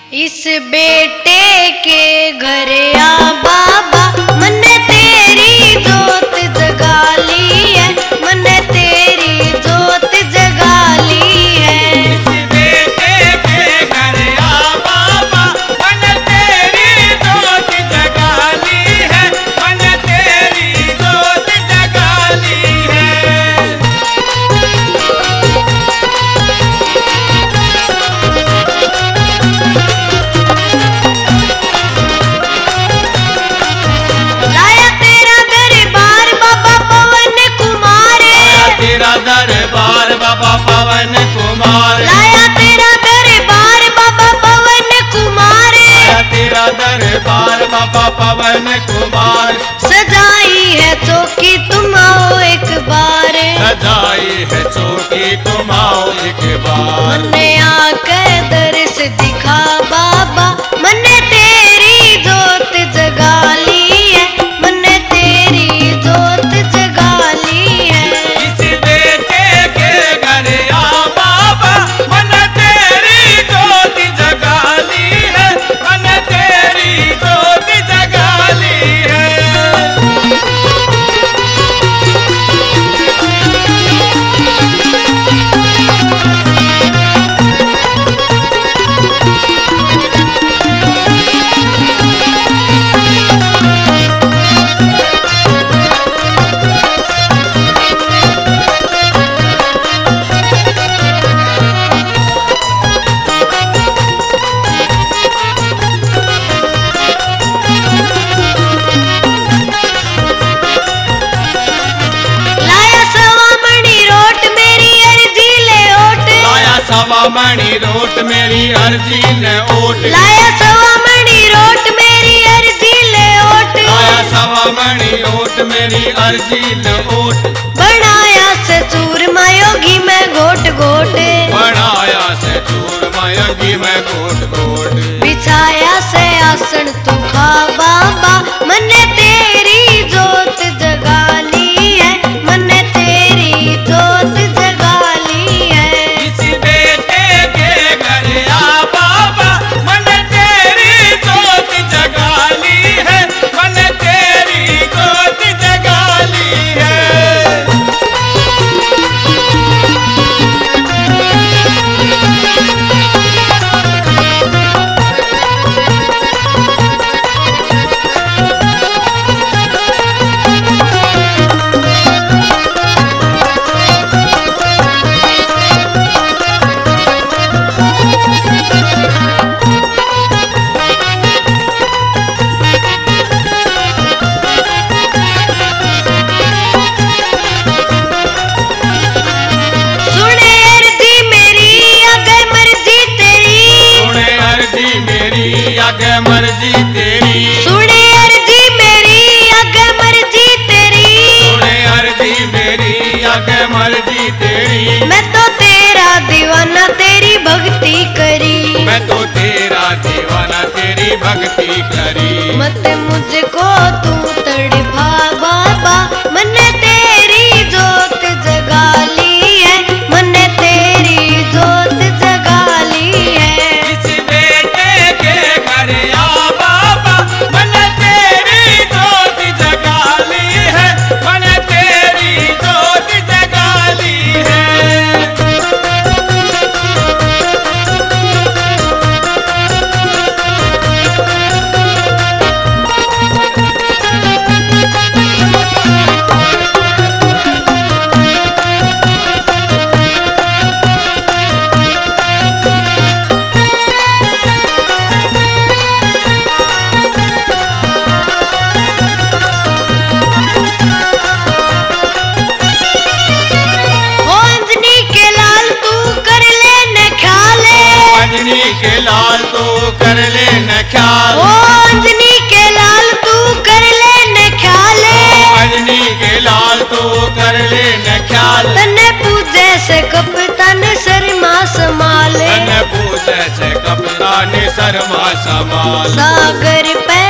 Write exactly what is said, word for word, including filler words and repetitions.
इस बेटे के घर आ बाबा, मन्ने तेरी जोत जगा ली है, मन्ने तेरी जोत जगा ली है। इस बेटे के घर आ बाबा, मन्ने तेरी जोत जगा ली है, मन्ने तेरी जोत जगा ली है। लाया तेरा दरबार बाबा पवन कुमार, तेरा दरबार बाबा पवन कुमार, लाया तेरा दरबार बाबा पवन कुमार, तेरा दरबार बाबा पवन कुमार। सजाई है चौकी तुम आओ एक बार, सजाई है चौकी तुम आओ एक बार। मन्ने आकर दर्श दिखा बाबा, मन्ने तेरी जोत जगा ली है, मन्ने तेरी जोत जगा ली है। इस बेटे के घर आ बाबा, मन्ने तेरी जोत जगा ली है, मन्ने तेरी जोत जगा ली है। लाया सवा मणि रोट मेरी अर्जी ले ओट, लाया सवा मणि रोट मेरी अर्जी ने ओट, लाया सवा मणि रोट मेरी अर्जी ले ओट, लाया सवा मणि ओट मेरी अर्जी ने ओट। बनाया से चूरमा योगी मैं घोट घोट, बनाया से चूर मायगी मैं गोट गोट। बिछाया से आसन तू खा बाबा, मन्ने तेरी जोत जगा ली है, मन्ने तेरी जोत जगा ली है। इस बेटे के घर आ बाबा, मन्ने तेरी जोत जगा ली है, मन्ने तेरी जोत जगा ली है। सुने अर्जी मेरी आगे मर्जी तेरी, सुने अर्जी मेरी आगे मर्जी तेरी, सुने अर्जी मेरी आगे मर्जी तेरी, सुने अर्जी मेरी आगे मर्जी तेरी। मैं तो तेरा दीवाना तेरी भक्ति करी, मैं तो तेरा दीवाना तेरी भक्ति करी। मत मुझको तू तड़पा बाबा, मन्ने तेरी जोत जगा ली है, मन्ने तेरी जोत जगा ली है। इस बेटे के घर आ बाबा, मन्ने तेरी जोत जगा ली है, मन्ने तेरी जोत जगा ली है। ओ अंजनी के लाल तू कर ले न ख्याल, अंजनी के लाल तो कर ले न ख्याल, ओ अंजनी के लाल तू कर ले न ख्याल, अंजनी के लाल तो कर ले न ख्याल। तन्ने पूजे से कपतन शर्मा समाल, तन पूछे से कप्तान शर्मा समाल। सागर पे